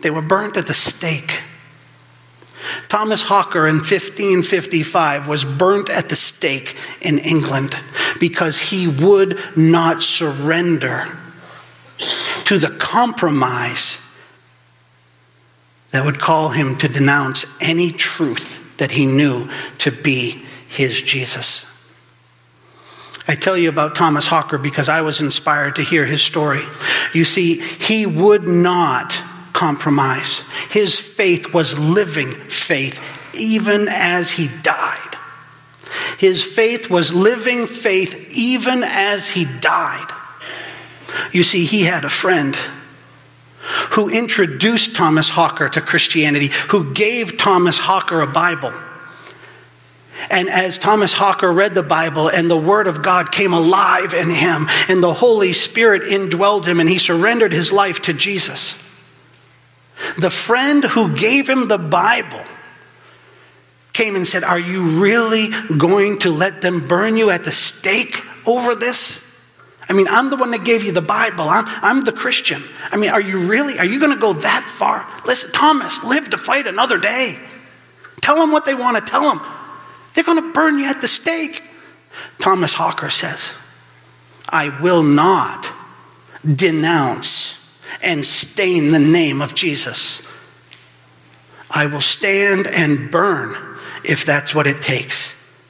They were burnt at the stake. Thomas Hawker in fifteen fifty-five was burnt at the stake in England because he would not surrender to the compromise that would call him to denounce any truth that he knew to be his Jesus. I tell you about Thomas Hawker because I was inspired to hear his story. You see, he would not compromise. His faith was living faith, even as he died. His faith was living faith, even as he died. You see, he had a friend who introduced Thomas Hawker to Christianity, who gave Thomas Hawker a Bible. And as Thomas Hawker read the Bible and the Word of God came alive in him and the Holy Spirit indwelled him and he surrendered his life to Jesus, the friend who gave him the Bible came and said, "Are you really going to let them burn you at the stake over this? I mean, I'm the one that gave you the Bible. I'm, I'm the Christian. I mean, are you really, are you going to go that far? Listen, Thomas, live to fight another day. Tell them what they want to tell them. They're going to burn you at the stake." Thomas Hawker says, "I will not denounce and stain the name of Jesus. I will stand and burn if that's what it takes."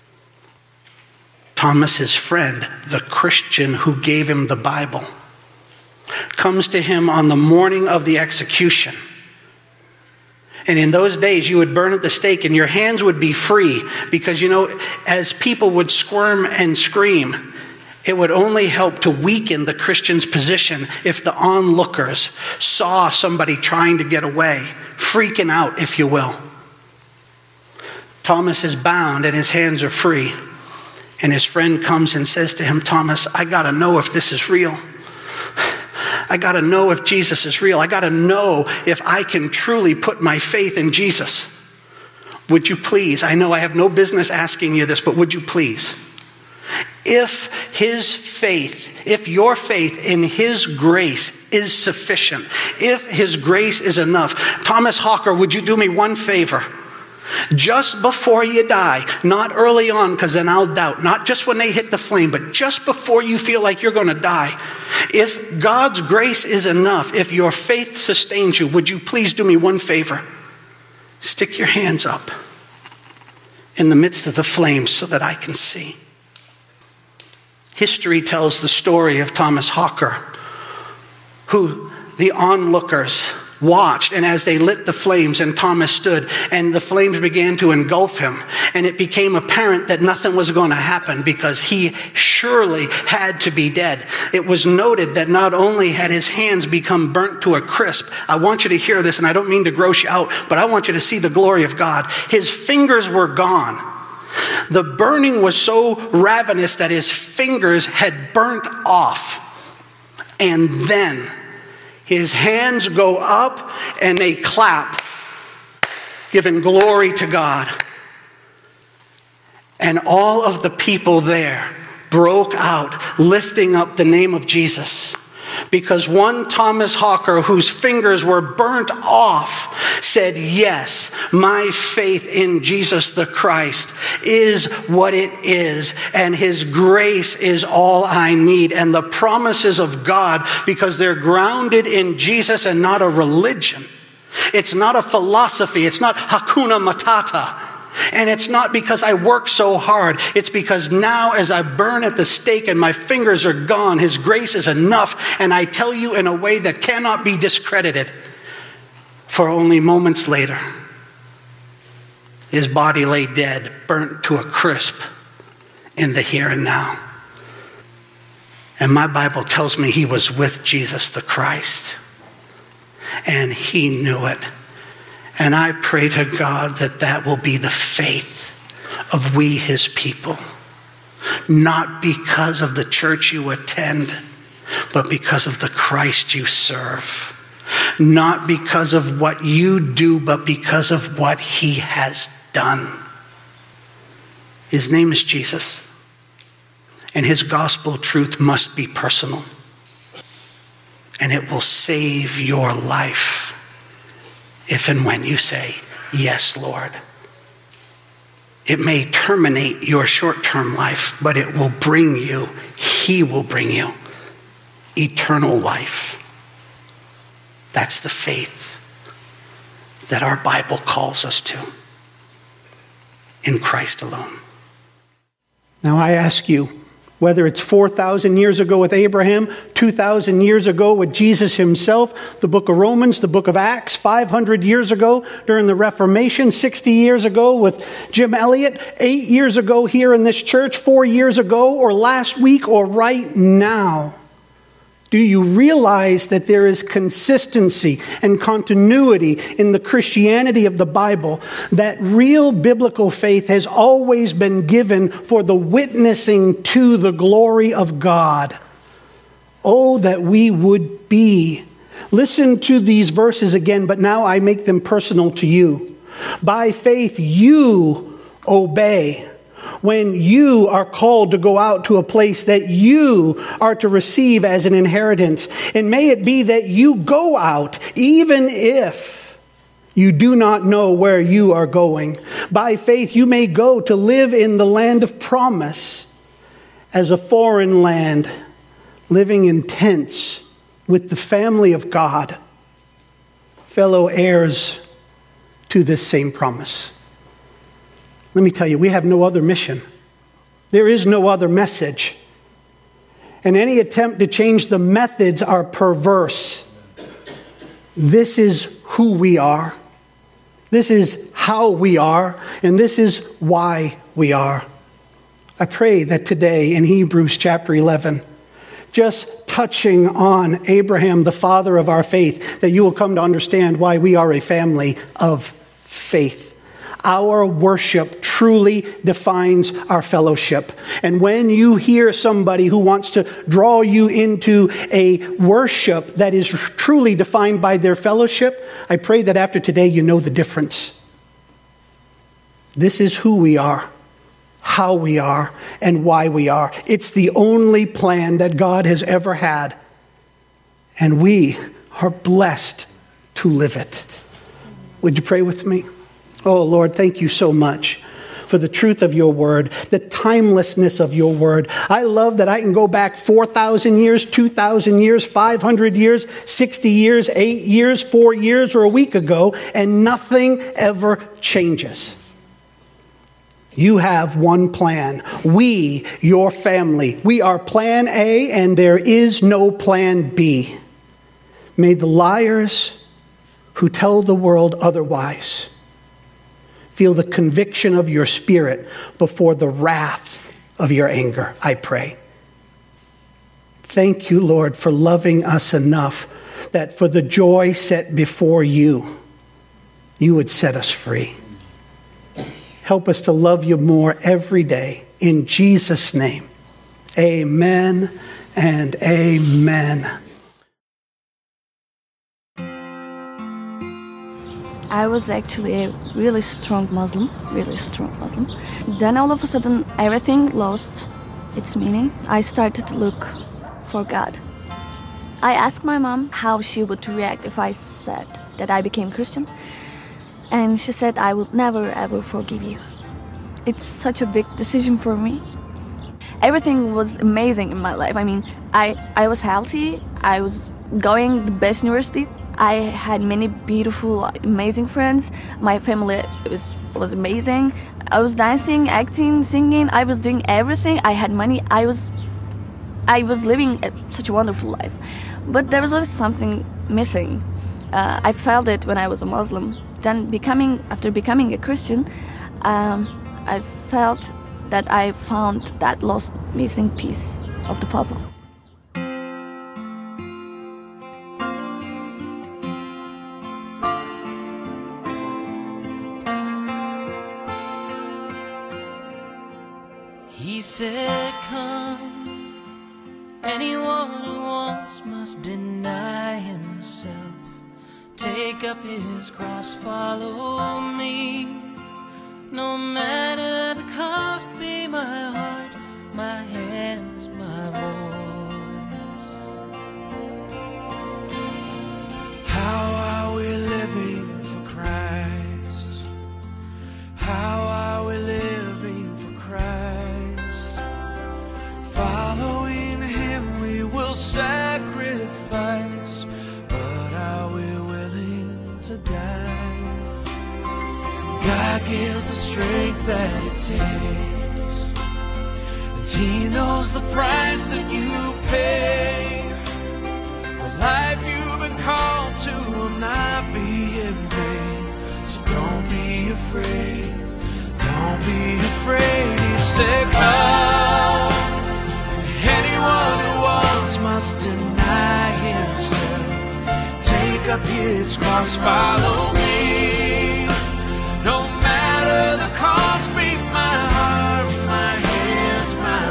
Thomas's friend, the Christian who gave him the Bible, comes to him on the morning of the execution. And in those days, you would burn at the stake and your hands would be free because, you know, as people would squirm and scream, it would only help to weaken the Christian's position if the onlookers saw somebody trying to get away, freaking out, if you will. Thomas is bound and his hands are free. And his friend comes and says to him, "Thomas, I got to know if this is real. I got to know if Jesus is real. I got to know if I can truly put my faith in Jesus. Would you please, I know I have no business asking you this, but would you please, if his faith, if your faith in his grace is sufficient, if his grace is enough, Thomas Hawker, would you do me one favor? Just before you die, not early on because then I'll doubt, not just when they hit the flame, but just before you feel like you're going to die, if God's grace is enough, if your faith sustains you, would you please do me one favor? Stick your hands up in the midst of the flames so that I can see." History tells the story of Thomas Hawker, who the onlookers watched, and as they lit the flames and Thomas stood and the flames began to engulf him, and it became apparent that nothing was going to happen because he surely had to be dead. It was noted that not only had his hands become burnt to a crisp, I want you to hear this and I don't mean to gross you out, but I want you to see the glory of God. His fingers were gone. The burning was so ravenous that his fingers had burnt off. And then his hands go up and they clap, giving glory to God. And all of the people there broke out, lifting up the name of Jesus. Because one Thomas Hawker, whose fingers were burnt off, said, "Yes, my faith in Jesus the Christ is what it is, and his grace is all I need." And the promises of God, because they're grounded in Jesus and not a religion. It's not a philosophy. It's not Hakuna Matata. And it's not because I work so hard. It's because now as I burn at the stake and my fingers are gone, his grace is enough. And I tell you in a way that cannot be discredited. For only moments later, his body lay dead, burnt to a crisp in the here and now. And my Bible tells me he was with Jesus the Christ. And he knew it. And I pray to God that that will be the faith of we, his people. Not because of the church you attend, but because of the Christ you serve. Not because of what you do, but because of what he has done. His name is Jesus. And his gospel truth must be personal. And it will save your life if and when you say, yes, Lord. It may terminate your short-term life, but it will bring you, he will bring you eternal life. That's the faith that our Bible calls us to in Christ alone. Now I ask you, whether it's four thousand years ago with Abraham, two thousand years ago with Jesus himself, the book of Romans, the book of Acts, five hundred years ago during the Reformation, sixty years ago with Jim Elliot, eight years ago here in this church, four years ago, or last week, or right now, do you realize that there is consistency and continuity in the Christianity of the Bible, that real biblical faith has always been given for the witnessing to the glory of God? Oh, that we would be. Listen to these verses again, but now I make them personal to you. By faith, you obey when you are called to go out to a place that you are to receive as an inheritance. And may it be that you go out even if you do not know where you are going. By faith, you may go to live in the land of promise as a foreign land, living in tents with the family of God, fellow heirs to this same promise. Let me tell you, we have no other mission. There is no other message. And any attempt to change the methods are perverse. This is who we are. This is how we are. And this is why we are. I pray that today in Hebrews chapter eleven, just touching on Abraham, the father of our faith, that you will come to understand why we are a family of faith. Our worship truly defines our fellowship. And when you hear somebody who wants to draw you into a worship that is truly defined by their fellowship, I pray that after today you know the difference. This is who we are, how we are, and why we are. It's the only plan that God has ever had. And we are blessed to live it. Would you pray with me? Oh, Lord, thank you so much for the truth of your word, the timelessness of your word. I love that I can go back four thousand years, two thousand years, five hundred years, sixty years, eight years, four years, or a week ago, and nothing ever changes. You have one plan. We, your family, we are plan A, and there is no plan B. May the liars who tell the world otherwise feel the conviction of your spirit before the wrath of your anger, I pray. Thank you, Lord, for loving us enough that for the joy set before you, you would set us free. Help us to love you more every day. In Jesus' name, amen and amen. I was actually a really strong Muslim, really strong Muslim. Then all of a sudden, everything lost its meaning. I started to look for God. I asked my mom how she would react if I said that I became Christian. And she said, I would never ever forgive you. It's such a big decision for me. Everything was amazing in my life. I mean, I, I was healthy. I was going to the best university. I had many beautiful, amazing friends. My family was was amazing. I was dancing, acting, singing. I was doing everything. I had money. I was I was living such a wonderful life. But there was always something missing. Uh, I felt it when I was a Muslim. Then becoming after becoming a Christian, um, I felt that I found that lost missing piece of the puzzle. He said, come, anyone who wants must deny himself, take up his cross, follow me. No matter the cost, be my heart, my hands, my voice. How are we living for sacrifice, but are we willing to die? God gives the strength that it takes, and He knows the price that you pay. The life you've been called to will not be in vain, so don't be afraid, don't be afraid. He said, come. Anyone who wants must deny himself, take up his cross, follow me. No matter the cost, be my heart, my hands, my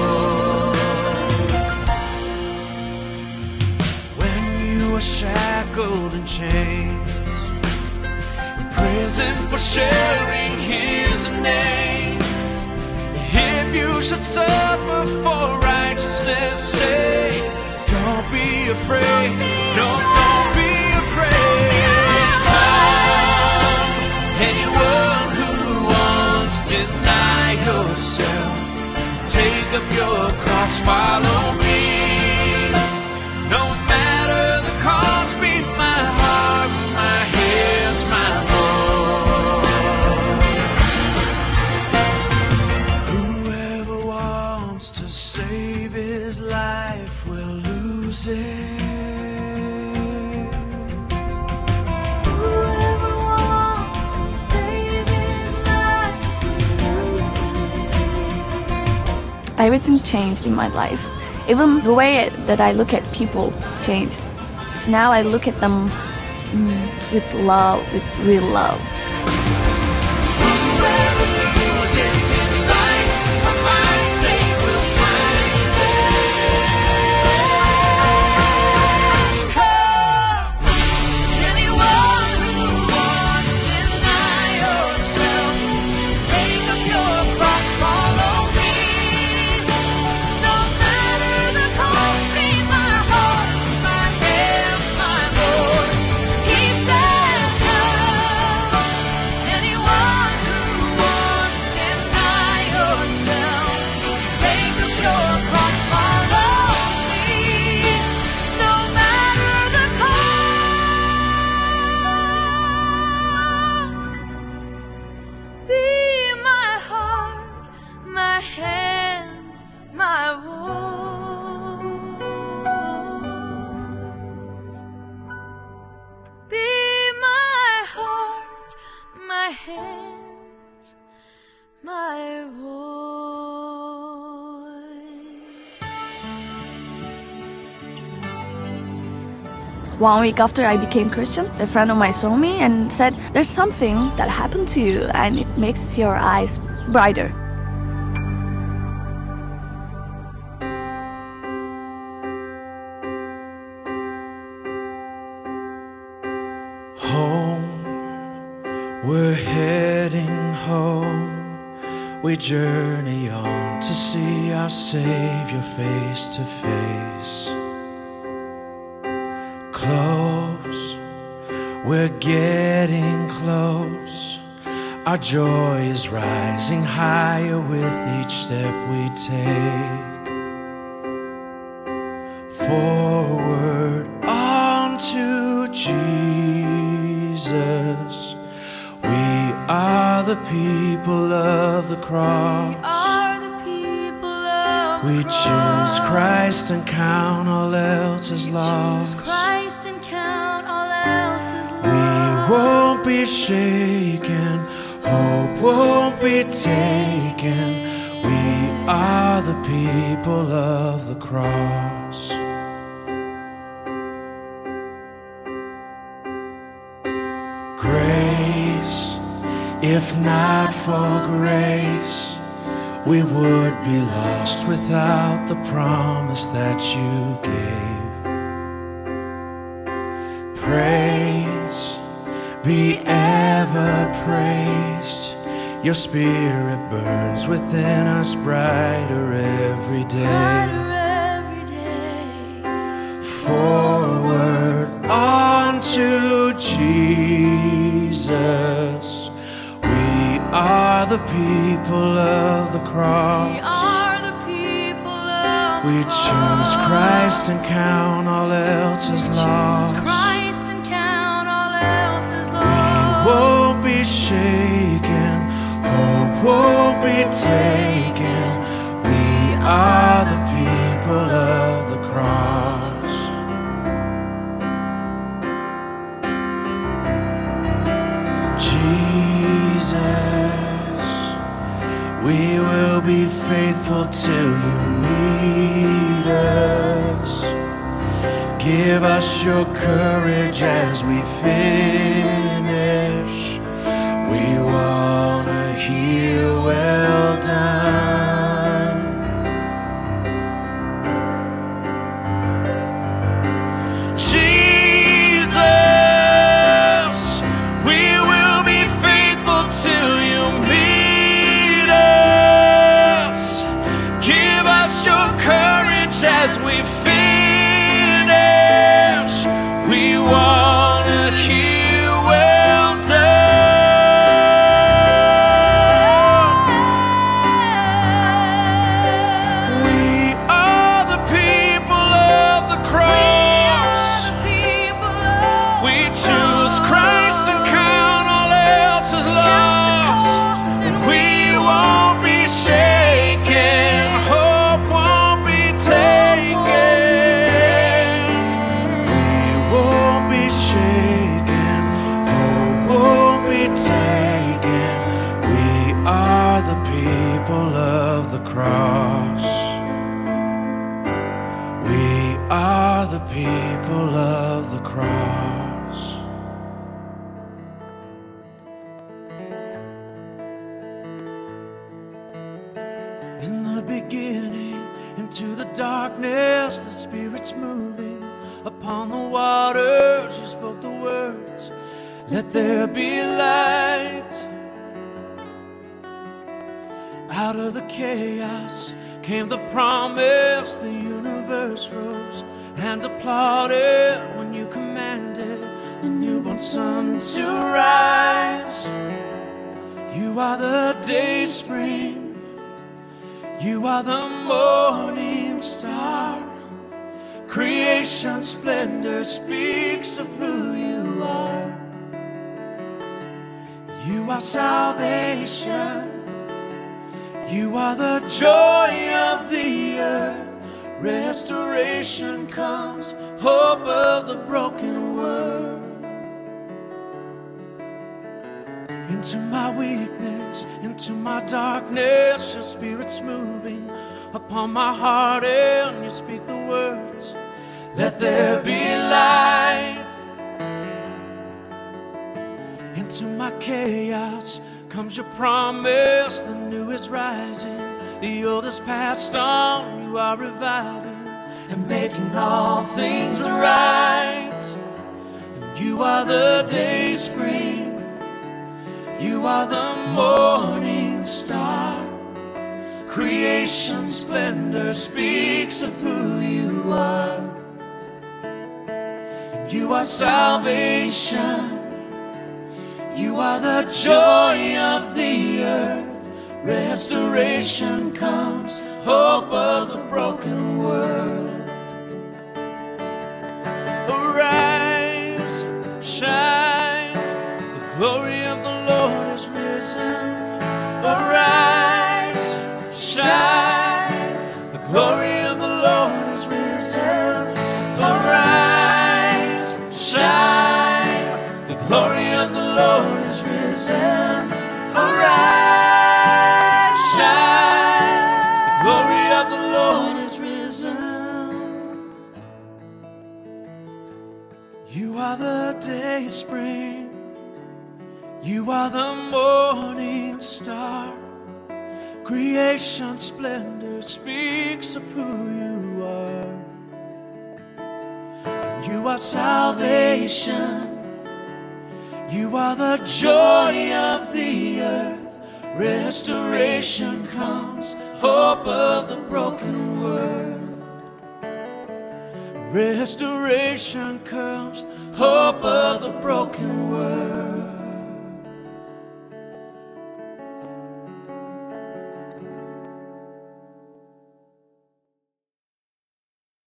voice. When you are shackled and chains, in prison for sharing His name, if you should suffer for righteousness' sake, don't be afraid, no, don't be afraid. Come, anyone who wants, deny yourself, take up your cross, follow me. No matter the cost, be my heart, my hands, my voice. To save his life will lose it. Whoever wants to save his life will lose it. Everything changed in my life. Even the way that I look at people changed. Now I look at them mm, with love, with real love. Whoever loses his life for my sake will find it. Come, anyone who wants, deny yourself, take up your cross, follow me. No matter the cost, be my heart, my hands, my voice. He said, come, anyone who wants, deny yourself, take up your cross, follow me. No matter the cost, be my heart, my hands, my voice. Be my heart, my hands, my voice. One week after I became Christian, a friend of mine saw me and said, there's something that happened to you and it makes your eyes brighter. Home, we're heading home. We journey on to see our Savior face to face. Close, we're getting close. Our joy is rising higher with each step we take. Forward on to Jesus. We are the people of the cross. We are the people of We the choose cross. Christ and count all else as We lost. choose Christ and count all else as lost. We won't be shaken, hope won't be taken. We are the people of the cross. Grace, if not for grace, we would be lost without the promise that you gave. Praise, be ever praised. Your spirit burns within us brighter every day. Brighter every day. Forward on to Jesus. We are the people of the cross. We are the people of We choose Christ and count all else as lost. We won't be shaken, hope won't be taken. We are the people of the cross. Jesus, we will be faithful till you meet us. Give us your courage as we finish. We wanna hear well done. Jesus, we will be faithful till you meet us. Give us your courage as we finish. We wanna hear well done. We are the people of the cross. We choose Christ and count all else as lost. And we won't be shaken, hope won't be taken. We won't be shaken, hope won't be taken. We are the people of the cross. We are the people of the cross. In the beginning, into the darkness, the Spirit's moving upon the waters. You spoke the words, let there be light. Out of the chaos came the promise. The universe rose and applauded when you commanded the newborn sun to rise. You are the day spring. You are the morning star. Creation splendor speaks of who you are. You are salvation. You are the joy of the earth. Restoration comes, hope of the broken world. Into my weakness, into my darkness, your Spirit's moving upon my heart, and you speak the words, let there be light. Into my chaos comes your promise, the new is rising, the old is passed on. You are reviving and making all things right. And you are the day spring. You are the morning star. Creation splendor speaks of who you are. You are salvation. You are the joy of the earth. Restoration comes, hope of the broken world. Arise, shine, the glory of the Lord is risen. Arise, shine, the glory of the Lord is risen. Arise, shine, the glory of the Lord is risen. Arise, shine, the glory of the Lord is risen. You are the day spring. You are the morning star. Creation splendor speaks of who you are. You are salvation. You are the joy of the earth. Restoration comes, hope of the broken world. Restoration comes, hope of the broken